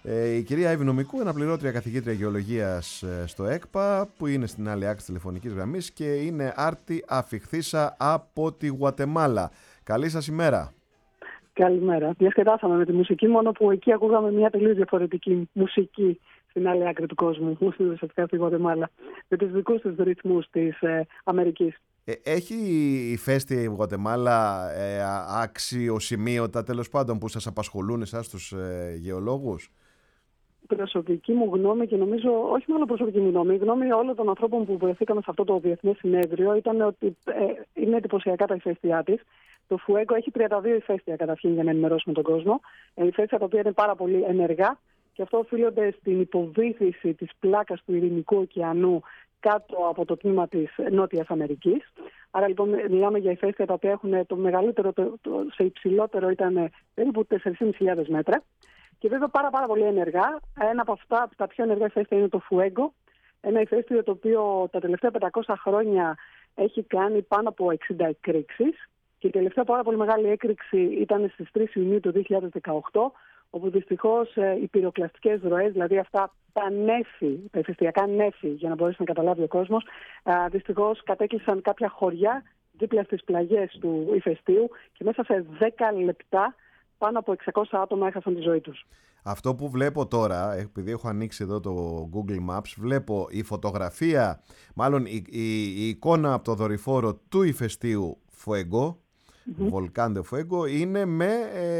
Η κυρία Εύη Νομικού, αναπληρώτρια καθηγήτρια γεωλογίας στο ΕΚΠΑ, που είναι στην άλλη άκρη της τηλεφωνικής γραμμής και είναι άρτη αφιχθήσα από τη Γουατεμάλα. Καλή σας ημέρα. Καλημέρα. Διασκεδάσαμε με τη μουσική, μόνο που εκεί ακούγαμε μια τελείως διαφορετική μουσική στην άλλη άκρη του κόσμου, ουσιαστικά στη Γουατεμάλα, με τους δικούς τους ρυθμούς της Αμερικής. Έχει ηφαίστεια η Γουατεμάλα αξιοσημείωτα, τέλος πάντων, που σας απασχολούν εσάς τους γεωλόγους? Προσωπική μου γνώμη, και νομίζω όχι μόνο προσωπική μου γνώμη, η γνώμη όλων των ανθρώπων που βρεθήκαμε σε αυτό το διεθνές συνέδριο ήταν ότι είναι εντυπωσιακά τα ηφαίστειά της. Το Φουέγκο έχει 32 ηφαίστεια καταρχήν, για να ενημερώσουμε τον κόσμο. Ηφαίστεια τα οποία είναι πάρα πολύ ενεργά, και αυτό οφείλονται στην υποβύθιση της πλάκας του Ειρηνικού ωκεανού κάτω από το τμήμα της Νότιας Αμερικής. Άρα λοιπόν μιλάμε για ηφαίστεια τα οποία έχουν το μεγαλύτερο, σε υψηλότερο ήταν περίπου 4.500 μέτρα. Και βέβαια πάρα πολύ ενεργά. Ένα από αυτά, τα πιο ενεργά ηφαίστεια είναι το Φουέγκο. Ένα ηφαίστειο το οποίο τα τελευταία 500 χρόνια έχει κάνει πάνω από 60 εκρήξεις. Και η τελευταία πάρα πολύ μεγάλη έκρηξη ήταν στις 3 Ιουνίου του 2018, όπου δυστυχώς οι πυροκλαστικές ροές, δηλαδή αυτά τα νέφη, τα ηφαιστειακά νέφη, για να μπορέσει να καταλάβει ο κόσμος, δυστυχώς κατέκλυσαν κάποια χωριά δίπλα στις πλαγιές του ηφαιστείου και μέσα σε 10 λεπτά πάνω από 600 άτομα έχασαν τη ζωή τους. Αυτό που βλέπω τώρα, επειδή έχω ανοίξει εδώ το Google Maps, βλέπω η φωτογραφία, μάλλον η εικόνα από το δορυφόρο του ηφαιστείου Fuego, Volcán de Fuego, είναι με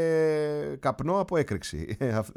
καπνό από έκρηξη.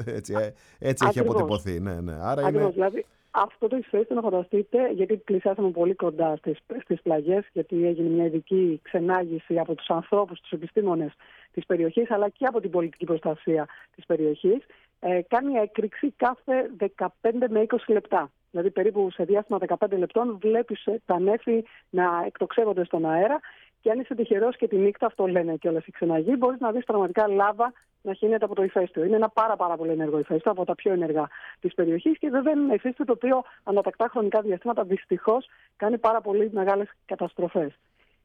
Έτσι έχει αποτυπωθεί. Ναι. Άρα είναι... Δηλαδή, αυτό το ηφαίστειο, να φανταστείτε, γιατί πλησιάσαμε πολύ κοντά στις πλαγιές, γιατί έγινε μια ειδική ξενάγηση από τους ανθρώπους, τους επιστήμονες της περιοχής, αλλά και από την πολιτική προστασία της περιοχής, κάνει έκρηξη κάθε 15 με 20 λεπτά. Δηλαδή περίπου σε διάστημα 15 λεπτών βλέπεις τα νέφη να εκτοξεύονται στον αέρα, και αν είσαι τυχερός και τη νύχτα, αυτό λένε κιόλας οι ξεναγοί, μπορείς να δεις πραγματικά λάβα να χύνεται από το ηφαίστειο. Είναι ένα πάρα πολύ ενεργό ηφαίστειο, από τα πιο ενεργά της περιοχής, και βέβαια είναι ένα ηφαίστειο το οποίο ανατακτά χρονικά διαστήματα δυστυχώς κάνει πάρα πολύ μεγάλες καταστροφές.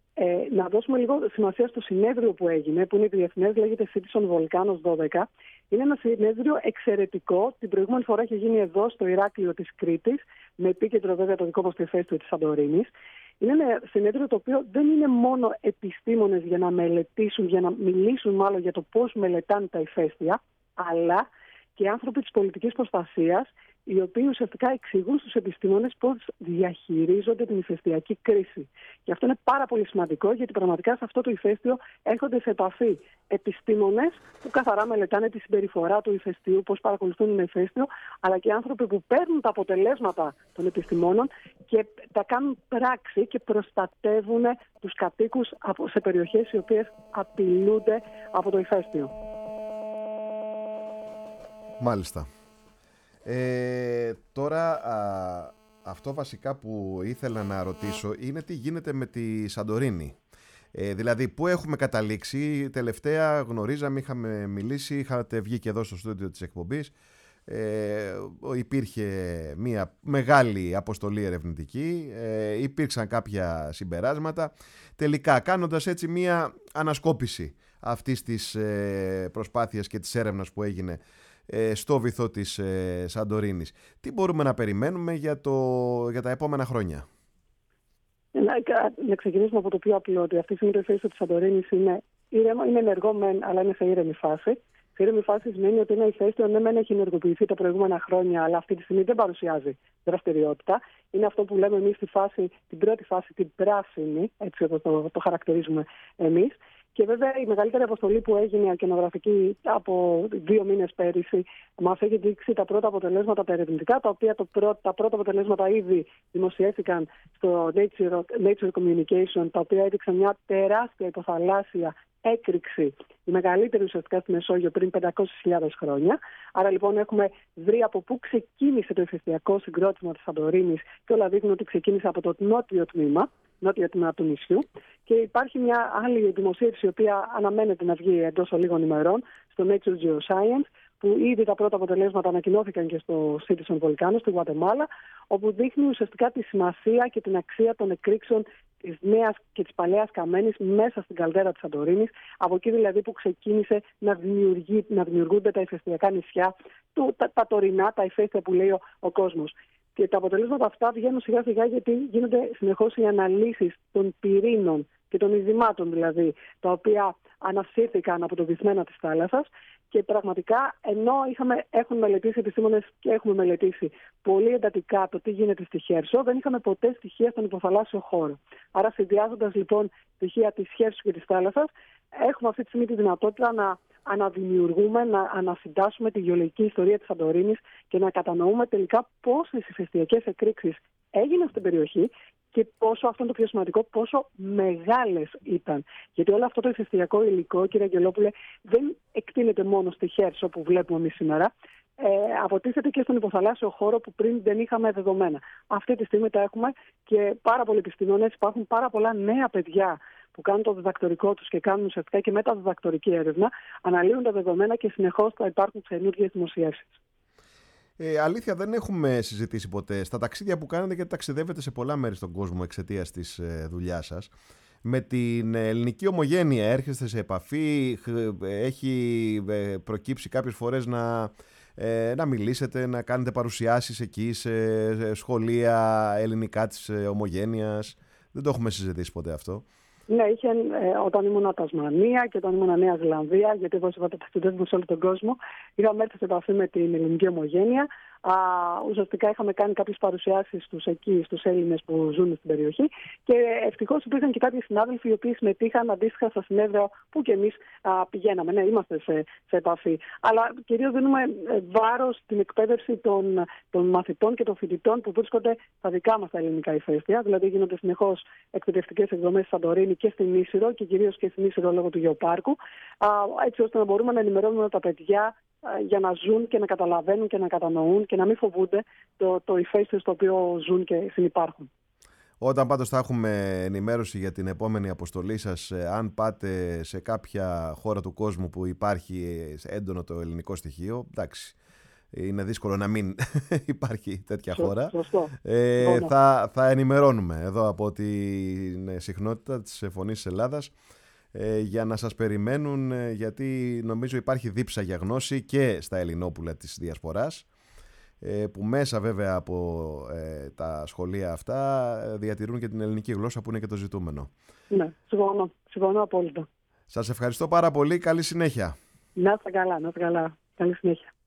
Να δώσουμε λίγο σημασία στο συνέδριο που έγινε, που είναι διεθνές, λέγεται Citizen Volcanoes 12. Είναι ένα συνέδριο εξαιρετικό. Την προηγούμενη φορά είχε γίνει εδώ, στο Ηράκλειο της Κρήτης, με επίκεντρο βέβαια το δικό μας το ηφαίστειο της Σαντορίνης. Είναι ένα συνέδριο το οποίο δεν είναι μόνο επιστήμονες για να μελετήσουν, για να μιλήσουν μάλλον για το πώς μελετάνε τα ηφαίστεια, αλλά και άνθρωποι της πολιτικής προστασίας, οι οποίοι ουσιαστικά εξηγούν στους επιστήμονες πώς διαχειρίζονται την ηφαιστειακή κρίση. Και αυτό είναι πάρα πολύ σημαντικό, γιατί πραγματικά σε αυτό το ηφαίστειο έρχονται σε επαφή επιστήμονες που καθαρά μελετάνε τη συμπεριφορά του ηφαιστείου, πώς παρακολουθούν ένα ηφαίστειο, αλλά και άνθρωποι που παίρνουν τα αποτελέσματα των επιστημόνων και τα κάνουν πράξη και προστατεύουν τους κατοίκους σε περιοχές οι οποίες απειλούνται από το ηφαίστειο. Μάλιστα. Τώρα αυτό βασικά που ήθελα να ρωτήσω είναι τι γίνεται με τη Σαντορίνη. Δηλαδή πού έχουμε καταλήξει. Τελευταία γνωρίζαμε, είχαμε μιλήσει, είχατε βγει και εδώ στο στούντιο της εκπομπής. Υπήρχε μια μεγάλη αποστολή ερευνητική, υπήρξαν κάποια συμπεράσματα. Τελικά κάνοντας έτσι μια ανασκόπηση αυτής της προσπάθειας και της έρευνας που έγινε στο βυθό της Σαντορίνης, τι μπορούμε να περιμένουμε για τα επόμενα χρόνια? Να ξεκινήσουμε από το πιο απλό, ότι αυτή τη στιγμή το ηφαίστειο της Σαντορίνης είναι ενεργό μεν, αλλά είναι σε ήρεμη φάση. Σε ήρεμη φάση σημαίνει ότι ένα ηφαίστειο ναι μεν έχει ενεργοποιηθεί τα προηγούμενα χρόνια, αλλά αυτή τη στιγμή δεν παρουσιάζει δραστηριότητα. Είναι αυτό που λέμε εμείς την πρώτη φάση, την πράσινη, έτσι όπως το χαρακτηρίζουμε εμείς. Και βέβαια η μεγαλύτερη αποστολή που έγινε οκεανογραφική από 2 μήνες πέρυσι μας έχει δείξει τα πρώτα αποτελέσματα τα ερευνητικά, τα οποία τα πρώτα αποτελέσματα ήδη δημοσιεύτηκαν στο Nature Communication, τα οποία έδειξαν μια τεράστια υποθαλάσσια έκρηξη, η μεγαλύτερη ουσιαστικά στη Μεσόγειο πριν 500.000 χρόνια. Άρα λοιπόν έχουμε βρει από πού ξεκίνησε το ηφαιστειακό συγκρότημα της Σαντορίνης, και όλα δείχνουν ότι ξεκίνησε από το νότιο τμήμα του νησιού, και υπάρχει μια άλλη δημοσίευση η οποία αναμένεται να βγει εντός λίγων ημερών στο Nature Geoscience, που ήδη τα πρώτα αποτελέσματα ανακοινώθηκαν και στο Citizen Volcano, στη Γουατεμάλα, όπου δείχνει ουσιαστικά τη σημασία και την αξία των εκρήξεων της νέας και της παλαιάς καμένης μέσα στην καλδέρα της Σαντορίνης, από εκεί δηλαδή που ξεκίνησε να δημιουργούνται τα ηφαιστειακά νησιά, τα τωρινά, τα ηφαίστεια που λέει ο κόσμος. Και τα αποτελέσματα αυτά βγαίνουν σιγά σιγά γιατί γίνονται συνεχώς οι αναλύσεις των πυρήνων και των ειδημάτων δηλαδή, τα οποία ανασύρθηκαν από το βυθμένα της θάλασσας. Και πραγματικά, ενώ έχουν μελετήσει επιστήμονες και έχουμε μελετήσει πολύ εντατικά το τι γίνεται στη Χέρσο, δεν είχαμε ποτέ στοιχεία στον υποθαλάσσιο χώρο. Άρα, συνδυάζοντας λοιπόν στοιχεία της Χέρσου και της θάλασσας, έχουμε αυτή τη στιγμή τη δυνατότητα να αναδημιουργούμε, να ανασυντάσσουμε τη γεωλογική ιστορία της Σαντορίνης και να κατανοούμε τελικά πόσες ηφαιστειακές εκρήξεις έγιναν στην περιοχή και πόσο, αυτό είναι το πιο σημαντικό, πόσο μεγάλες ήταν. Γιατί όλο αυτό το ηφαιστειακό υλικό, κύριε Αγγελόπουλε, δεν εκτείνεται μόνο στη Χέρσο που βλέπουμε εμείς σήμερα. Αποτίθεται και στον υποθαλάσσιο χώρο που πριν δεν είχαμε δεδομένα. Αυτή τη στιγμή τα έχουμε και πάρα πολλοί επιστήμονες, υπάρχουν πάρα πολλά νέα παιδιά που κάνουν το διδακτορικό τους και κάνουν ουσιαστικά και μεταδιδακτορική έρευνα, αναλύουν τα δεδομένα και συνεχώς θα υπάρχουν καινούργιες δημοσιεύσεις. Αλήθεια, δεν έχουμε συζητήσει ποτέ στα ταξίδια που κάνετε, γιατί ταξιδεύετε σε πολλά μέρη στον κόσμο εξαιτίας της δουλειάς σας. Με την ελληνική ομογένεια έρχεστε σε επαφή, έχει προκύψει κάποιες φορές να μιλήσετε, να κάνετε παρουσιάσεις εκεί σε σχολεία ελληνικά της ομογένειας? Δεν το έχουμε συζητήσει ποτέ αυτό. Ναι, όταν ήμουν Τασμανία και όταν ήμουν Νέα Ζηλανδία, γιατί εγώ είπατε ταξιδεύουμε σε όλο τον κόσμο, είχαμε έρθει σε επαφή με την ελληνική ομογένεια. Ουσιαστικά είχαμε κάνει κάποιες παρουσιάσεις στους Έλληνες που ζουν στην περιοχή και ευτυχώς υπήρχαν και κάποιοι συνάδελφοι οι οποίοι συμμετείχαν αντίστοιχα στα συνέδρια που και εμείς πηγαίναμε. Ναι, είμαστε σε επαφή. Αλλά κυρίως δίνουμε βάρος στην εκπαίδευση των μαθητών και των φοιτητών που βρίσκονται στα δικά μας τα ελληνικά ηφαίστεια. Δηλαδή γίνονται συνεχώς εκπαιδευτικές εκδρομές στη Σαντορίνη και στην Ίσυρο και κυρίως και στην Ίσυρο λόγω του γεωπάρκου, έτσι ώστε να μπορούμε να ενημερώνουμε τα παιδιά για να ζουν και να καταλαβαίνουν και να κατανοούν και να μην φοβούνται το ηφαίστειο στο οποίο ζουν και συνυπάρχουν. Όταν πάντως θα έχουμε ενημέρωση για την επόμενη αποστολή σας, αν πάτε σε κάποια χώρα του κόσμου που υπάρχει έντονο το ελληνικό στοιχείο, εντάξει, είναι δύσκολο να μην υπάρχει τέτοια χώρα. Σωστό. Θα ενημερώνουμε εδώ από την συχνότητα της Φωνής της Ελλάδας για να σας περιμένουν, γιατί νομίζω υπάρχει δίψα για γνώση και στα ελληνόπουλα της διασποράς, που μέσα βέβαια από τα σχολεία αυτά διατηρούν και την ελληνική γλώσσα που είναι και το ζητούμενο. Ναι, συμφωνώ απόλυτα. Σας ευχαριστώ πάρα πολύ. Καλή συνέχεια. Να είστε καλά. Καλή συνέχεια.